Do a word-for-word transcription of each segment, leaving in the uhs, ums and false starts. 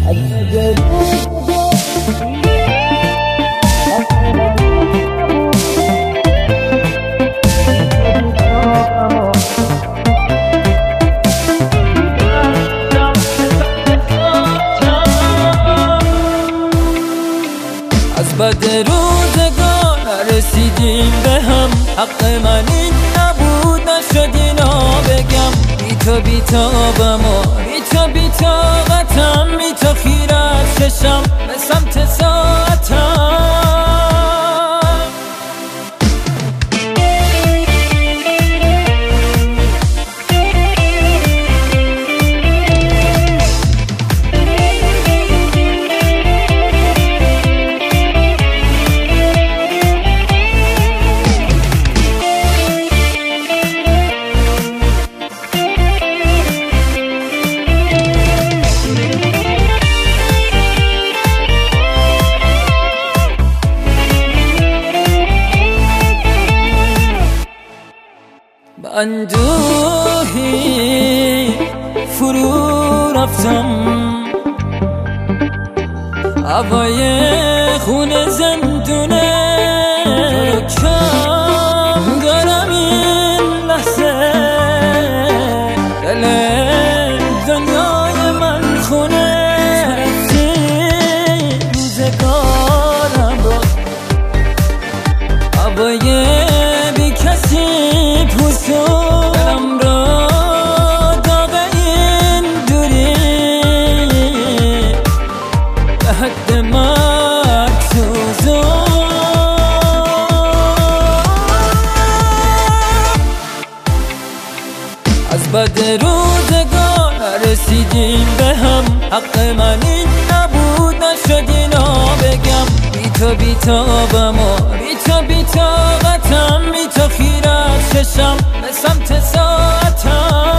از بد روزگار رسیدیم به هم، حق من این نبود نشد اینا بگم. بی تو بی تابم و بی تو بی طاقتم، بی تو خیر از چشم به سمت ساعتم. اندوهی فرو رفتم، هوای خون زندونه کم دارم این لحظه. دل دنیای من خونه رفتی روزگارم رو، هوای بی کسی دلم را داغ این دوری به حد مکسوزم. از بد روزگار رسیدیم به هم، حق من این نبود نشد اینا بگم. بی تو بی تابم و بی تو بی طاقتم، بی تو خیر از چشم به سمت ساعتم.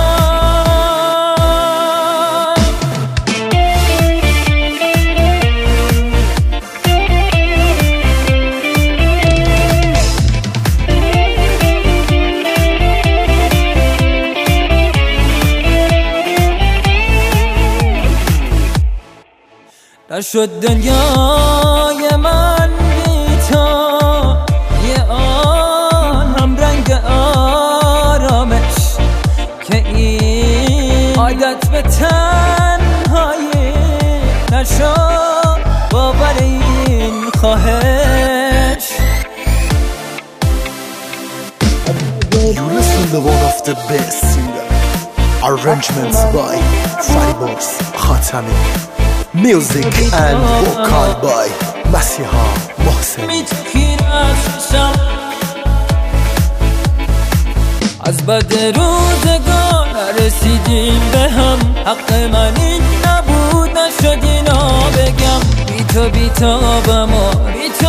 نشد دنیای من بی تو یه آن هم رنگ آرامش، که این عادت به تنهایی نشد باور این خواهش. You listen to one of the best singer, arrangements by Faribox Khatami, music and vocal by Masiha Mohsen. از بد روزگار رسیدیم به هم، حق من این نبود نشد اینا بگم. بی تو بی تابم و بی تو